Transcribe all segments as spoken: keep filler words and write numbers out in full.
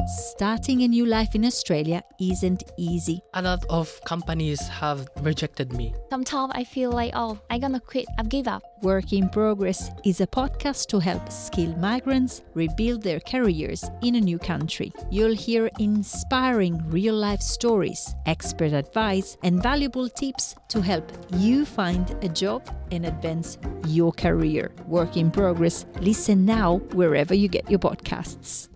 Starting a new life in Australia isn't easy. A lot of companies have rejected me. Sometimes I feel like, oh, I'm gonna quit, I've give up. Work in Progress is a podcast to help skilled migrants rebuild their careers in a new country. You'll hear inspiring real-life stories, expert advice, and valuable tips to help you find a job and advance your career. Work in Progress. Listen now wherever you get your podcasts.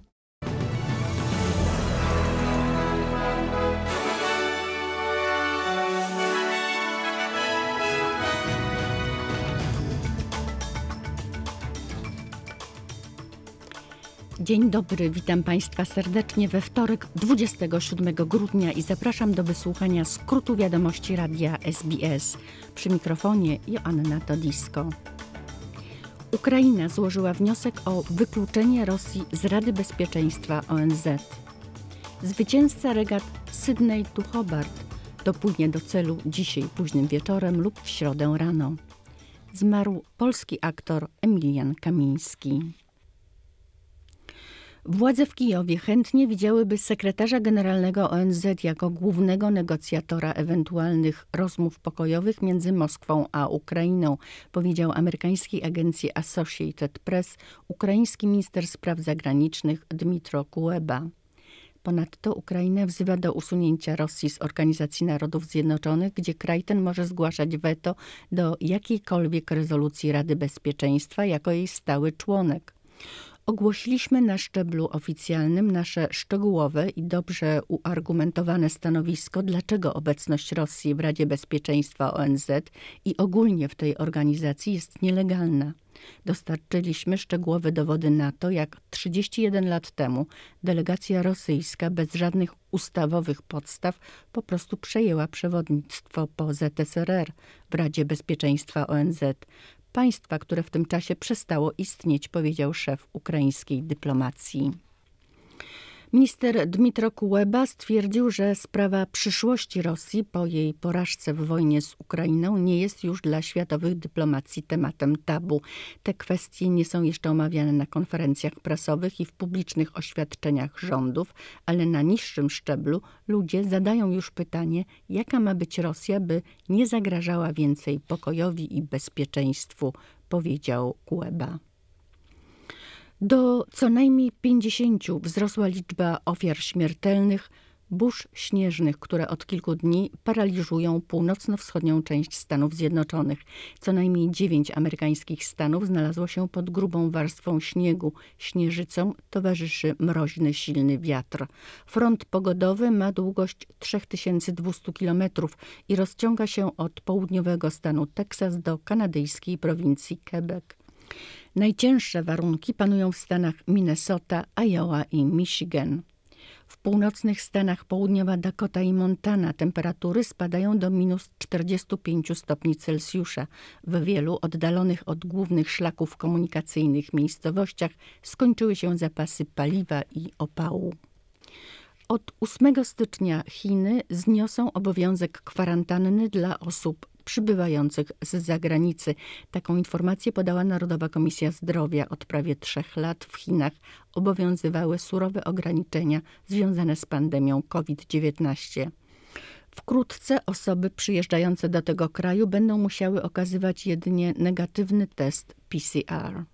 Dzień dobry, witam Państwa serdecznie we wtorek dwudziestego siódmego grudnia i zapraszam do wysłuchania skrótu wiadomości radia S B S. Przy mikrofonie Joanna Todisko. Ukraina złożyła wniosek o wykluczenie Rosji z Rady Bezpieczeństwa O N Z. Zwycięzca regat Sydney to Hobart dopłynie do celu dzisiaj późnym wieczorem lub w środę rano. Zmarł polski aktor Emilian Kamiński. Władze w Kijowie chętnie widziałyby sekretarza generalnego O N Z jako głównego negocjatora ewentualnych rozmów pokojowych między Moskwą a Ukrainą, powiedział amerykańskiej agencji Associated Press ukraiński minister spraw zagranicznych Dmytro Kuleba. Ponadto Ukraina wzywa do usunięcia Rosji z Organizacji Narodów Zjednoczonych, gdzie kraj ten może zgłaszać weto do jakiejkolwiek rezolucji Rady Bezpieczeństwa jako jej stały członek. Ogłosiliśmy na szczeblu oficjalnym nasze szczegółowe i dobrze uargumentowane stanowisko, dlaczego obecność Rosji w Radzie Bezpieczeństwa O N Z i ogólnie w tej organizacji jest nielegalna. Dostarczyliśmy szczegółowe dowody na to, jak trzydzieści jeden lat temu delegacja rosyjska bez żadnych ustawowych podstaw po prostu przejęła przewodnictwo po Z S R R w Radzie Bezpieczeństwa O N Z. Państwa, które w tym czasie przestało istnieć, powiedział szef ukraińskiej dyplomacji. Minister Dmytro Kuleba stwierdził, że sprawa przyszłości Rosji po jej porażce w wojnie z Ukrainą nie jest już dla światowych dyplomacji tematem tabu. Te kwestie nie są jeszcze omawiane na konferencjach prasowych i w publicznych oświadczeniach rządów, ale na niższym szczeblu ludzie zadają już pytanie, jaka ma być Rosja, by nie zagrażała więcej pokojowi i bezpieczeństwu, powiedział Kuleba. Do co najmniej pięćdziesięciu wzrosła liczba ofiar śmiertelnych burz śnieżnych, które od kilku dni paraliżują północno-wschodnią część Stanów Zjednoczonych. Co najmniej dziewięć amerykańskich stanów znalazło się pod grubą warstwą śniegu. Śnieżycom towarzyszy mroźny, silny wiatr. Front pogodowy ma długość trzy tysiące dwieście kilometrów i rozciąga się od południowego stanu Teksas do kanadyjskiej prowincji Quebec. Najcięższe warunki panują w stanach Minnesota, Iowa i Michigan. W północnych stanach południowa Dakota i Montana temperatury spadają do minus czterdziestu pięciu stopni Celsjusza. W wielu oddalonych od głównych szlaków komunikacyjnych miejscowościach skończyły się zapasy paliwa i opału. Od ósmego stycznia Chiny zniosą obowiązek kwarantanny dla osób przybywających z zagranicy. Taką informację podała Narodowa Komisja Zdrowia. Od prawie trzech lat w Chinach obowiązywały surowe ograniczenia związane z pandemią COVID dziewiętnaście. Wkrótce osoby przyjeżdżające do tego kraju będą musiały okazywać jedynie negatywny test P C R.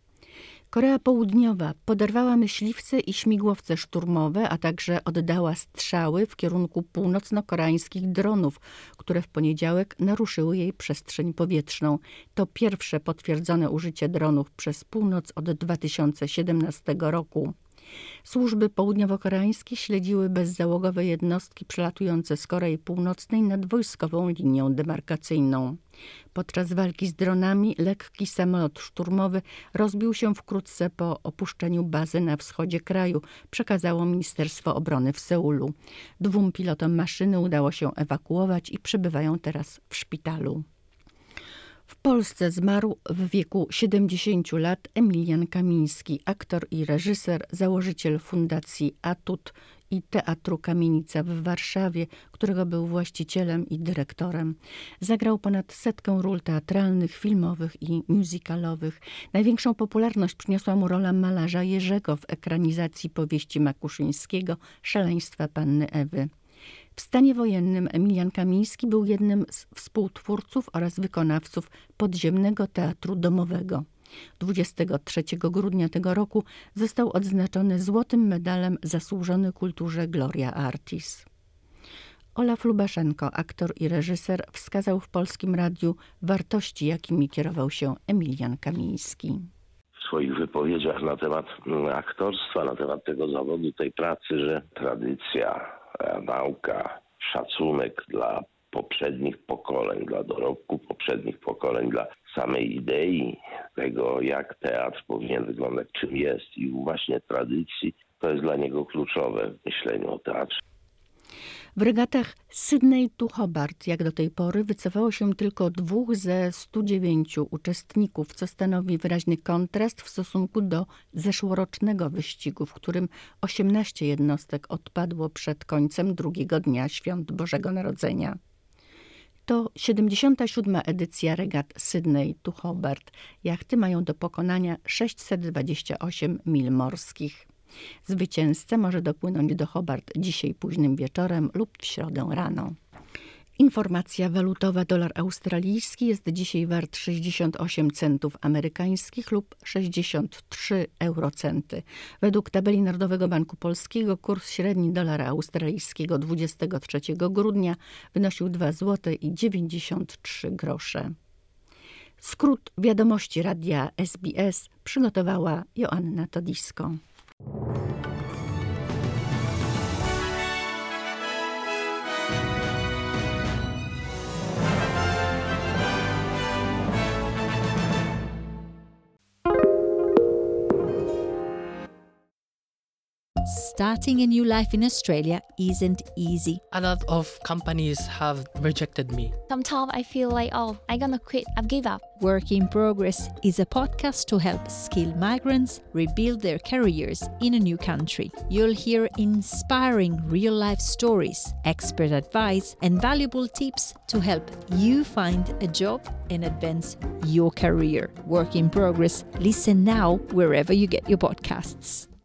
Korea Południowa poderwała myśliwce i śmigłowce szturmowe, a także oddała strzały w kierunku północno-koreańskich dronów, które w poniedziałek naruszyły jej przestrzeń powietrzną. To pierwsze potwierdzone użycie dronów przez północ od dwa tysiące siedemnastego roku. Służby południowo-koreańskie śledziły bezzałogowe jednostki przelatujące z Korei Północnej nad wojskową linią demarkacyjną. Podczas walki z dronami lekki samolot szturmowy rozbił się wkrótce po opuszczeniu bazy na wschodzie kraju, przekazało Ministerstwo Obrony w Seulu. Dwóm pilotom maszyny udało się ewakuować i przebywają teraz w szpitalu. W Polsce zmarł w wieku siedemdziesięciu lat Emilian Kamiński, aktor i reżyser, założyciel Fundacji Atut i Teatru Kamienica w Warszawie, którego był właścicielem i dyrektorem. Zagrał ponad setkę ról teatralnych, filmowych i musicalowych. Największą popularność przyniosła mu rola malarza Jerzego w ekranizacji powieści Makuszyńskiego Szaleństwa Panny Ewy. W stanie wojennym Emilian Kamiński był jednym z współtwórców oraz wykonawców Podziemnego Teatru Domowego. dwudziestego trzeciego grudnia tego roku został odznaczony złotym medalem Zasłużony Kulturze Gloria Artis. Olaf Lubaszenko, aktor i reżyser, wskazał w Polskim Radiu wartości, jakimi kierował się Emilian Kamiński. W swoich wypowiedziach na temat aktorstwa, na temat tego zawodu, tej pracy, że tradycja, nauka, szacunek dla poprzednich pokoleń, dla dorobku poprzednich pokoleń, dla samej idei tego, jak teatr powinien wyglądać, czym jest i właśnie tradycji, to jest dla niego kluczowe w myśleniu o teatrze. W regatach Sydney to Hobart, jak do tej pory, wycofało się tylko dwóch ze stu dziewięciu uczestników, co stanowi wyraźny kontrast w stosunku do zeszłorocznego wyścigu, w którym osiemnaście jednostek odpadło przed końcem drugiego dnia Świąt Bożego Narodzenia. To siedemdziesiąta siódma edycja regat Sydney to Hobart. Jachty mają do pokonania sześćset dwadzieścia osiem mil morskich. Zwycięzca może dopłynąć do Hobart dzisiaj późnym wieczorem lub w środę rano. Informacja walutowa: dolar australijski jest dzisiaj wart sześćdziesiąt osiem centów amerykańskich lub sześćdziesiąt trzy eurocenty. Według tabeli Narodowego Banku Polskiego kurs średni dolara australijskiego dwudziestego trzeciego grudnia wynosił dwa złote i dziewięćdziesiąt trzy grosze. Skrót wiadomości radia S B S przygotowała Joanna Todisko. Starting a new life in Australia isn't easy. A lot of companies have rejected me. Sometimes I feel like, oh, I'm gonna quit. I've give up. Work in Progress is a podcast to help skilled migrants rebuild their careers in a new country. You'll hear inspiring real-life stories, expert advice, and valuable tips to help you find a job and advance your career. Work in Progress. Listen now wherever you get your podcasts.